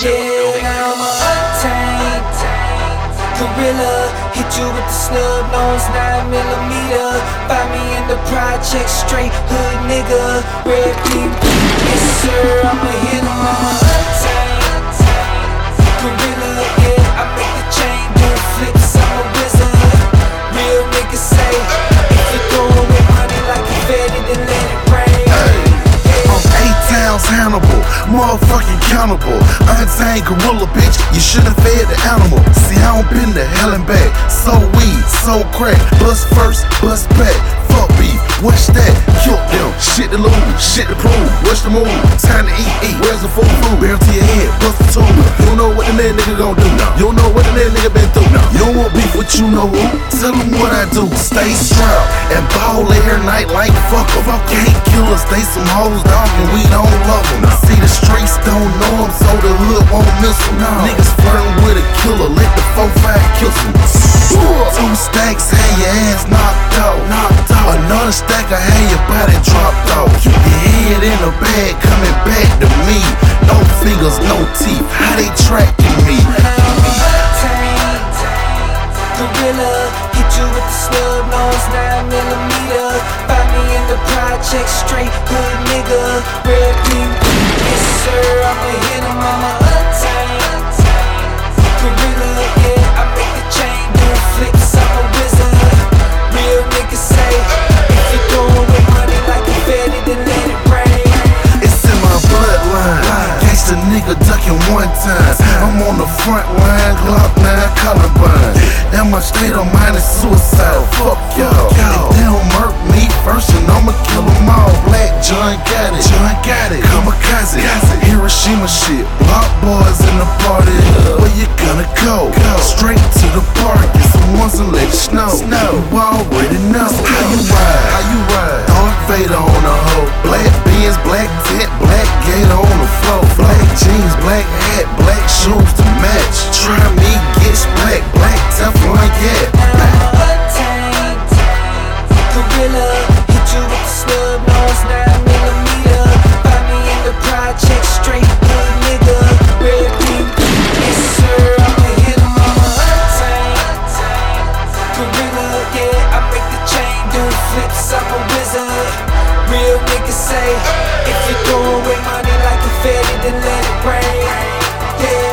Yeah, now I'm a untamed gorilla. Hit you with the snub nose 9mm. Find me in the project, straight hood nigga. Red beam, yes sir, I'ma hit him. I'm a untamed gorilla. Yeah, I make the chain do flips, I'm a wizard. Real niggas say, if you throwin' with money like a fatty, then let it rain. I'm 8 towns Hannibal, motherfucking countable. Untamed gorilla, bitch, you should've fed the animal. See, I don't been to hell and back. So weed, so crack, bust first, bust back. Fuck beef, what's that? Killed them, shit to lose, shit to prove. What's the move? Time to eat, where's the food? Barrel to your head, bust the tube. You don't know what the little nigga gon' do. You don't know what the little nigga been through. You don't want beef with you know who. Tell them what I do. Stay strapped and ball every night like fuck 'em. Can't kill us, they some hoes, dog, and we don't love them. See, the streets don't know them, so the hood won't miss them. Niggas flirting with a killer, let the 4-5 kiss them. 2 stacks, had your ass knocked out. Another stack, I had your body dropped off. Keep your head in a bag, coming back to me. No fingers, no teeth, how they tracking me? Gorilla, hit you with the snub nose 9mm. Find me in the project, straight hood nigga. Red beam, yes sir, I'ma hit him. I'm a untamed gorilla. Yeah, I make the chain do flips, I'm a wizard. Real niggas say, if you throwin' with money like a fatty, then let it rain. It's in my bloodline. Gangsta nigga ducking 1 time. I'm on the front line, Glock 9 Columbine. And my state of mind is suicide. Fuck y'all. If they don't murk me first, and I'ma kill them all. Black John got it. Kamikaze. Hiroshima shit. Block boys in the party. Where you gonna go? Straight to the park. Get some ones and let it snow. You already know. How you ride? Dark Vader on the hoe. Black beans, black tent, black gator on the floor. Black jeans, black hat, black shoes to match. Try me, get black Teflon, yeah. Untamed gorilla, hit you with the snub nose 9mm. Find me in the project, straight hood nigga. Red beam, yes sir, I'ma hit him. I'm a untamed gorilla. Yeah, I make the chain do flips, I'm a wizard. Real niggas say, if you throwin' with money like a fatty, then let it rain. Yeah.